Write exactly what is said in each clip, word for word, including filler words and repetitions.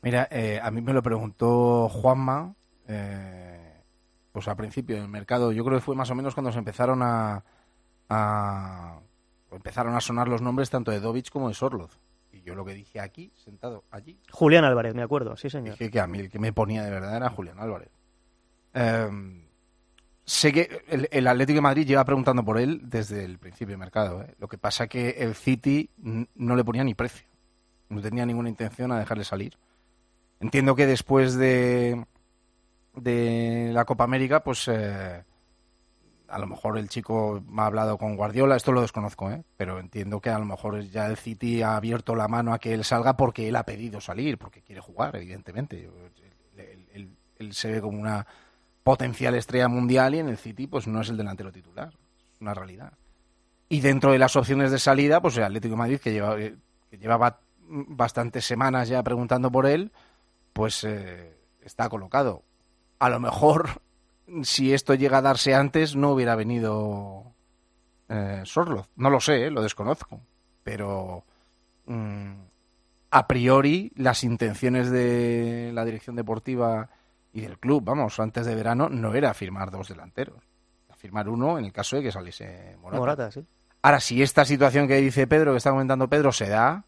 Mira, eh, a mí me lo preguntó Juanma, eh, pues al principio del mercado. Yo creo que fue más o menos cuando se empezaron a, a empezaron a sonar los nombres tanto de Dovic como de Sorloth. Y yo lo que dije aquí, sentado allí, Julián Álvarez, me acuerdo, sí señor. dije que a mí el que me ponía de verdad era Julián Álvarez. Eh, sé que el, el Atlético de Madrid lleva preguntando por él desde el principio del mercado. ¿eh? Lo que pasa que el City n- no le ponía ni precio. No tenía ninguna intención a dejarle salir. Entiendo que después de, de la Copa América, pues eh, a lo mejor el chico me ha hablado con Guardiola, esto lo desconozco, ¿eh? Pero entiendo que a lo mejor ya el City ha abierto la mano a que él salga porque él ha pedido salir, porque quiere jugar, evidentemente. Él, él- él- él se ve como una potencial estrella mundial y en el City pues no es el delantero titular, es una realidad. Y dentro de las opciones de salida, pues el Atlético de Madrid, que, lleva, que llevaba bastantes semanas ya preguntando por él, pues eh, está colocado. A lo mejor, si esto llega a darse antes, no hubiera venido eh, Sorloth. No lo sé, eh, lo desconozco. Pero mm, a priori, las intenciones de la dirección deportiva y del club, vamos, antes de verano, no era firmar dos delanteros. Era firmar uno en el caso de que saliese Morata. Morata, sí. Ahora, si esta situación que dice Pedro, que está comentando Pedro, se da,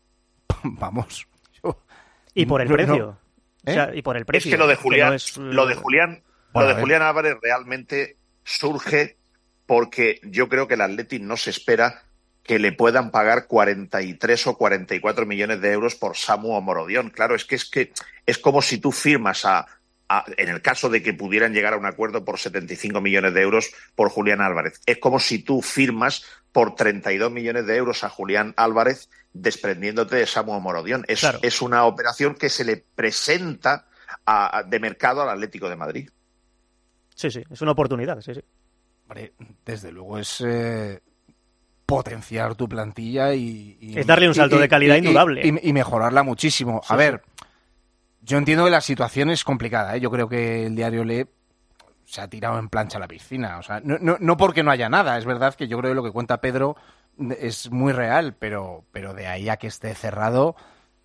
vamos. Yo, Y por el no, precio. no, O ¿eh? sea, y por el precio. Es que lo de Julián, no es, lo de Julián, Bueno, lo a de ver. Julián Álvarez realmente surge porque yo creo que el Athletic no se espera que le puedan pagar cuarenta y tres o cuarenta y cuatro millones de euros por Samu Omorodion. Claro, es que es que es como si tú firmas a, a en el caso de que pudieran llegar a un acuerdo por setenta y cinco millones de euros por Julián Álvarez. Es como si tú firmas por treinta y dos millones de euros a Julián Álvarez desprendiéndote de Samu Omorodion. Es, Claro. es una operación que se le presenta a, a, de mercado al Atlético de Madrid. Sí, sí, es una oportunidad, sí, sí. Hombre, desde luego es eh, potenciar tu plantilla y, y- Es darle un salto y- de calidad y- indudable. y, y mejorarla muchísimo. Sí, a ver, yo entiendo que la situación es complicada, ¿eh? Yo creo que el diario Le se ha tirado en plancha a la piscina. O sea, no, no, no porque no haya nada, es verdad que yo creo que lo que cuenta Pedro es muy real, pero, pero de ahí a que esté cerrado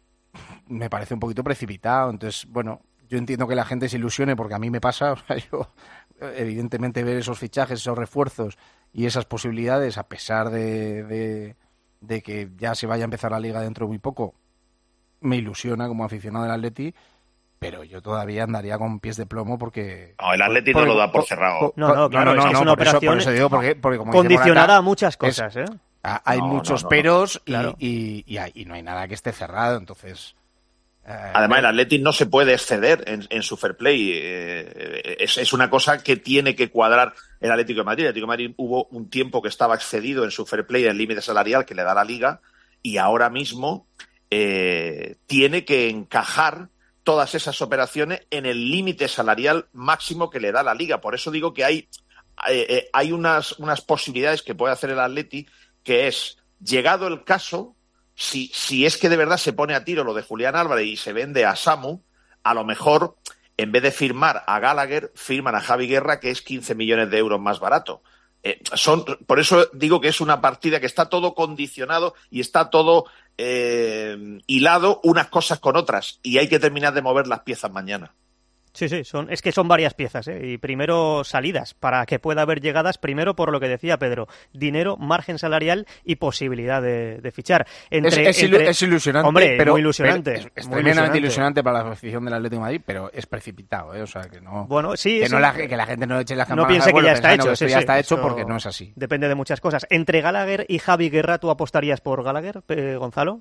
me parece un poquito precipitado. Entonces, bueno, yo entiendo que la gente se ilusione porque a mí me pasa. O sea, yo, evidentemente, ver esos fichajes, esos refuerzos y esas posibilidades, a pesar de, de, de que ya se vaya a empezar la liga dentro de muy poco, me ilusiona como aficionado del Atleti, pero yo todavía andaría con pies de plomo porque... No, el Atleti no lo da por cerrado. No, no, claro, es que es una por eso- operación por eso digo, porque, porque como dice condicionada Morata, a muchas cosas, ¿eh? a- hay No, muchos no, no, no. peros y, Claro. y, y hay- y no hay nada que esté cerrado, entonces... eh, Además, el pero- Athletic no se puede exceder en, en su fair play. Eh, es, es una cosa que tiene que cuadrar el Atlético de Madrid. El Atlético de Madrid hubo un tiempo que estaba excedido en su fair play, en el límite salarial que le da la Liga, y ahora mismo eh, tiene que encajar todas esas operaciones en el límite salarial máximo que le da la Liga. Por eso digo que hay, eh, hay unas, unas posibilidades que puede hacer el Atleti, que es, llegado el caso, si, si es que de verdad se pone a tiro lo de Julián Álvarez y se vende a Samu, a lo mejor, en vez de firmar a Gallagher, firman a Javi Guerra, que es quince millones de euros más barato. Eh, son, por eso digo que es una partida que está todo condicionado y está todo eh, hilado unas cosas con otras, y hay que terminar de mover las piezas mañana. Sí, sí, son, es que son varias piezas, ¿eh? Y primero salidas, para que pueda haber llegadas, primero por lo que decía Pedro, dinero, margen salarial y posibilidad de, de fichar. Entre, es, es, ilu- entre... es ilusionante, Hombre, pero, muy ilusionante. pero es, es muy tremendamente ilusionante. ilusionante para la afición del Atlético de Madrid, pero es precipitado, ¿eh? O sea, que no, Bueno, sí, que, sí. no la, que la gente no eche las No campanas piense al que vuelo ya está pensando hecho. que esto sí, ya sí, está hecho eso porque no es así. Depende de muchas cosas. Entre Gallagher y Javi Guerra, ¿tú apostarías por Gallagher, eh, Gonzalo?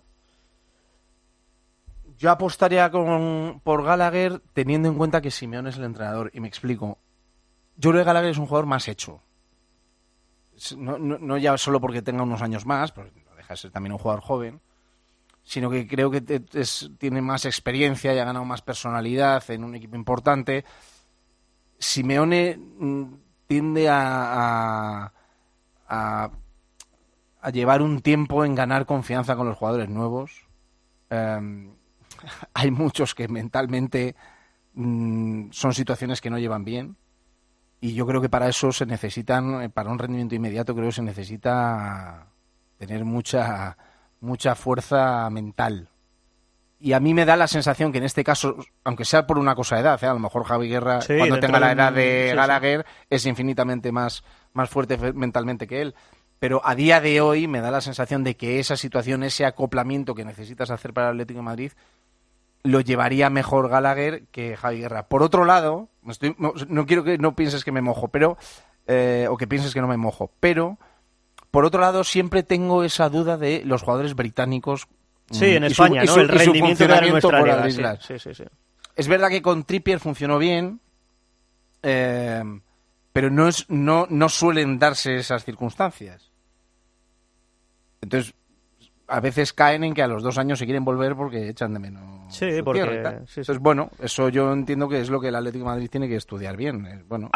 Yo apostaría con, por Gallagher teniendo en cuenta que Simeone es el entrenador, y me explico. Yo creo que Gallagher es un jugador más hecho. No, no, no ya solo porque tenga unos años más, porque no deja de ser también un jugador joven, sino que creo que te- es- tiene más experiencia y ha ganado más personalidad en un equipo importante. Simeone mm, tiende a, a, a, a llevar un tiempo en ganar confianza con los jugadores nuevos. Eh, hay muchos que mentalmente mm, son situaciones que no llevan bien, y yo creo que para eso se necesitan, eh, para un rendimiento inmediato, creo que se necesita tener mucha mucha fuerza mental. y a mí me da la sensación que en este caso, aunque sea por una cosa de edad, ¿eh? A lo mejor Javi Guerra, Sí, cuando dentro tenga la de un- edad de sí, Gallagher, es infinitamente más, más fuerte fe- mentalmente que él. Pero a día de hoy me da la sensación de que esa situación, ese acoplamiento que necesitas hacer para el Atlético de Madrid, lo llevaría mejor Gallagher que Javi Guerra. Por otro lado, me estoy- no, no quiero que no pienses que me mojo, pero eh, o que pienses que no me mojo, pero por otro lado siempre tengo esa duda de los jugadores británicos. Sí, en mm, y su- España, y ¿no? su- El y su rendimiento que da en funcionamiento nuestra fuera liga. de Sí, islas. sí, sí, sí. Es verdad que con Trippier funcionó bien, eh, pero no, es, no, no suelen darse esas circunstancias. Entonces, a veces caen en que a los dos años se quieren volver porque echan de menos Sí, su porque- tierra y tal. sí, sí. Entonces, bueno, eso yo entiendo que es lo que el Atlético de Madrid tiene que estudiar bien. Eh, Bueno,